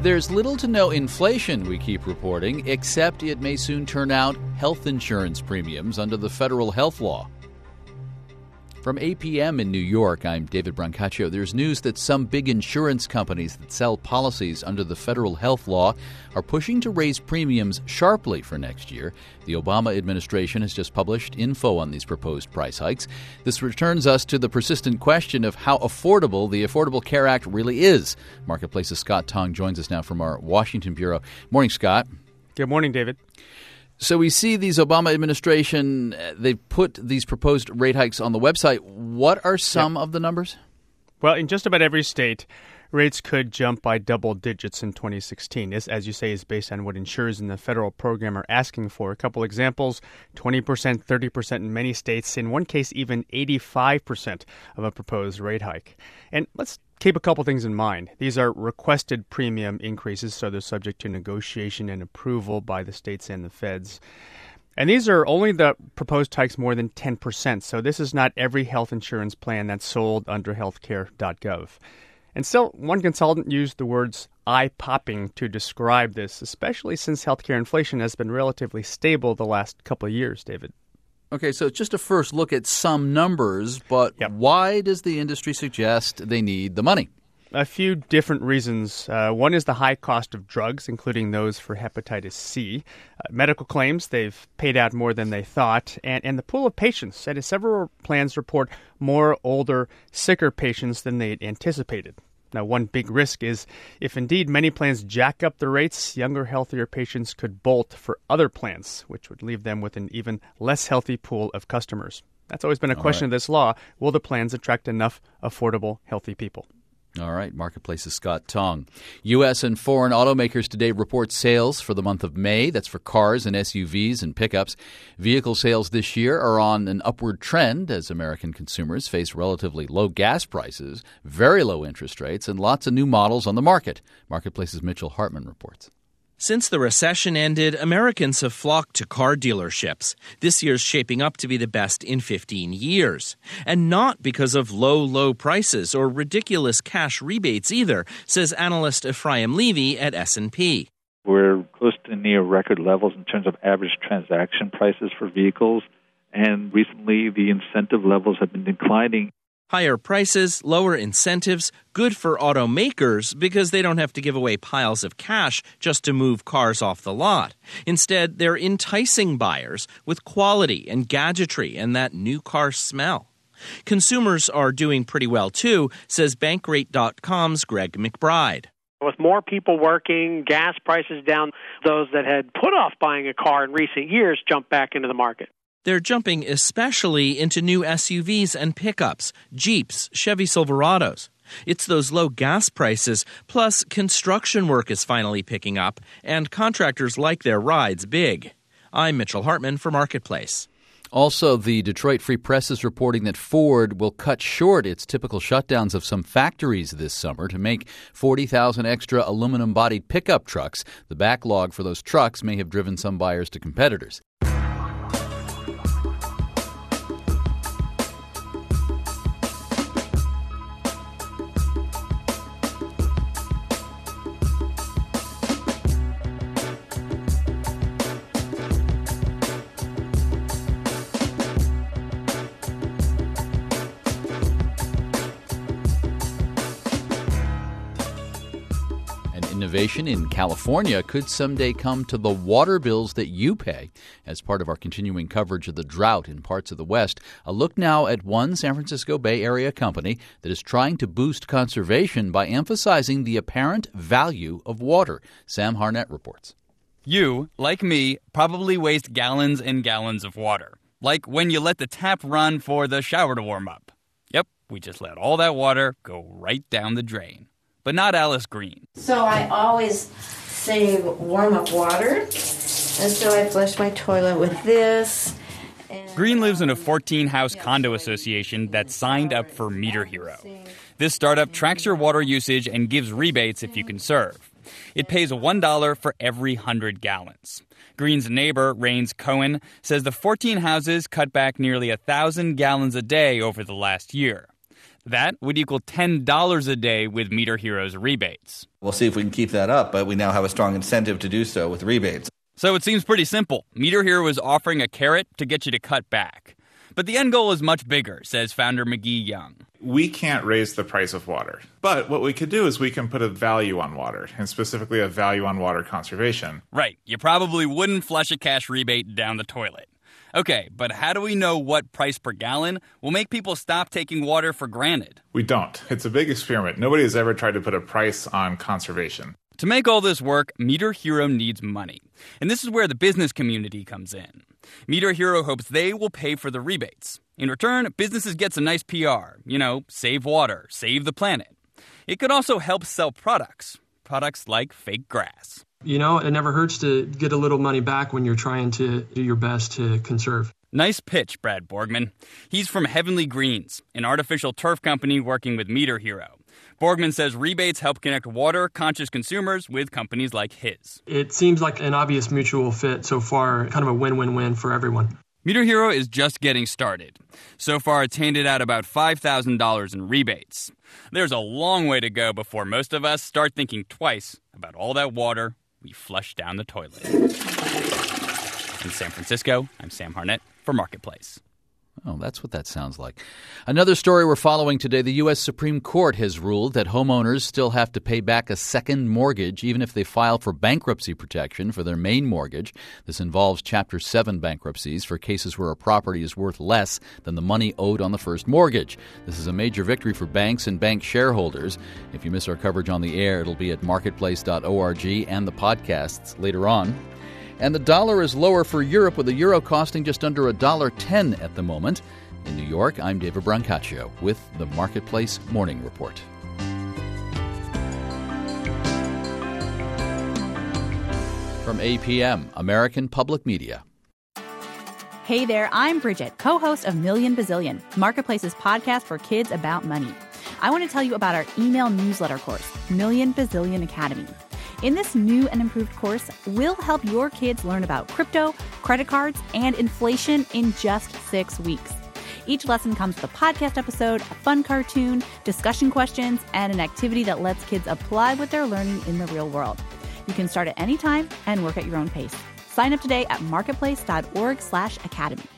There's little to no inflation, we keep reporting, except it may soon turn out health insurance premiums under the federal health law. From APM in New York, I'm David Brancaccio. There's news that some big insurance companies that sell policies under the federal health law are pushing to raise premiums sharply for next year. The Obama administration has just published info on these proposed price hikes. This returns us to the persistent question of how affordable the Affordable Care Act really is. Marketplace's Scott Tong joins us now from our Washington bureau. Morning, Scott. Good morning, David. So we see these Obama administration, they've put these proposed rate hikes on the website. What are some of the numbers? Well, in just about every state, rates could jump by double digits in 2016. This, as you say, is based on what insurers in the federal program are asking for. A couple examples, 20%, 30% in many states, in one case even 85% of a proposed rate hike. And let's keep a couple things in mind. These are requested premium increases, so they're subject to negotiation and approval by the states and the feds. And these are only the proposed hikes more than 10%, so this is not every health insurance plan that's sold under healthcare.gov. And still, one consultant used the words eye-popping to describe this, especially since healthcare inflation has been relatively stable the last couple of years, David. Okay, so just a first look at some numbers, but Why does the industry suggest they need the money? A few different reasons. One is the high cost of drugs, including those for hepatitis C. Medical claims, they've paid out more than they thought. And the pool of patients. And several plans report more older, sicker patients than they anticipated. Now, one big risk is if indeed many plans jack up the rates, younger, healthier patients could bolt for other plans, which would leave them with an even less healthy pool of customers. That's always been a question of this law. Will the plans attract enough affordable, healthy people? All right, Marketplace's Scott Tong. U.S. and foreign automakers today report sales for the month of May. That's for cars and SUVs and pickups. Vehicle sales this year are on an upward trend as American consumers face relatively low gas prices, very low interest rates, and lots of new models on the market. Marketplace's Mitchell Hartman reports. Since the recession ended, Americans have flocked to car dealerships. This year's shaping up to be the best in 15 years. And not because of low prices or ridiculous cash rebates either, says analyst Ephraim Levy at S&P. We're close to near record levels in terms of average transaction prices for vehicles, and recently the incentive levels have been declining. Higher prices, lower incentives, good for automakers because they don't have to give away piles of cash just to move cars off the lot. Instead, they're enticing buyers with quality and gadgetry and that new car smell. Consumers are doing pretty well, too, says Bankrate.com's Greg McBride. With more people working, gas prices down, those that had put off buying a car in recent years jumped back into the market. They're jumping especially into new SUVs and pickups, Jeeps, Chevy Silverados. It's those low gas prices, plus construction work is finally picking up, and contractors like their rides big. I'm Mitchell Hartman for Marketplace. Also, the Detroit Free Press is reporting that Ford will cut short its typical shutdowns of some factories this summer to make 40,000 extra aluminum-bodied pickup trucks. The backlog for those trucks may have driven some buyers to competitors. Innovation in California could someday come to the water bills that you pay. As part of our continuing coverage of the drought in parts of the West, a look now at one San Francisco Bay Area company that is trying to boost conservation by emphasizing the apparent value of water. Sam Harnett reports. You, like me, probably waste gallons and gallons of water. Like when you let the tap run for the shower to warm up. Yep, we just let all that water go right down the drain. But not Alice Green. So I always save warm-up water, and so I flush my toilet with this. Green lives in a 14-house condo association that's signed up for Meter Hero. This startup tracks your water usage and gives rebates if you conserve. It pays $1 for every 100 gallons. Green's neighbor, Rains Cohen, says the 14 houses cut back nearly 1,000 gallons a day over the last year. That would equal $10 a day with Meter Hero's rebates. We'll see if we can keep that up, but we now have a strong incentive to do so with rebates. So it seems pretty simple. Meter Hero is offering a carrot to get you to cut back. But the end goal is much bigger, says founder McGee Young. We can't raise the price of water. But what we could do is we can put a value on water, and specifically a value on water conservation. Right. You probably wouldn't flush a cash rebate down the toilet. Okay, but how do we know what price per gallon will make people stop taking water for granted? We don't. It's a big experiment. Nobody has ever tried to put a price on conservation. To make all this work, Meter Hero needs money. And this is where the business community comes in. Meter Hero hopes they will pay for the rebates. In return, businesses get some nice PR. Save water, save the planet. It could also help sell products like fake grass. It never hurts to get a little money back when you're trying to do your best to conserve. Nice pitch, Brad Borgman. He's from Heavenly Greens, an artificial turf company working with Meter Hero. Borgman says rebates help connect water-conscious consumers with companies like his. It seems like an obvious mutual fit so far, kind of a win-win-win for everyone. Meter Hero is just getting started. So far, it's handed out about $5,000 in rebates. There's a long way to go before most of us start thinking twice about all that water we flush down the toilet. In San Francisco, I'm Sam Harnett for Marketplace. Oh, that's what that sounds like. Another story we're following today, the U.S. Supreme Court has ruled that homeowners still have to pay back a second mortgage even if they file for bankruptcy protection for their main mortgage. This involves Chapter 7 bankruptcies for cases where a property is worth less than the money owed on the first mortgage. This is a major victory for banks and bank shareholders. If you miss our coverage on the air, it'll be at marketplace.org and the podcasts later on. And the dollar is lower for Europe, with the euro costing just under $1.10 at the moment. In New York, I'm David Brancaccio with the Marketplace Morning Report. From APM, American Public Media. Hey there, I'm Bridget, co-host of Million Bazillion, Marketplace's podcast for kids about money. I want to tell you about our email newsletter course, Million Bazillion Academy. In this new and improved course, we'll help your kids learn about crypto, credit cards, and inflation in just 6 weeks. Each lesson comes with a podcast episode, a fun cartoon, discussion questions, and an activity that lets kids apply what they're learning in the real world. You can start at any time and work at your own pace. Sign up today at marketplace.org/academy.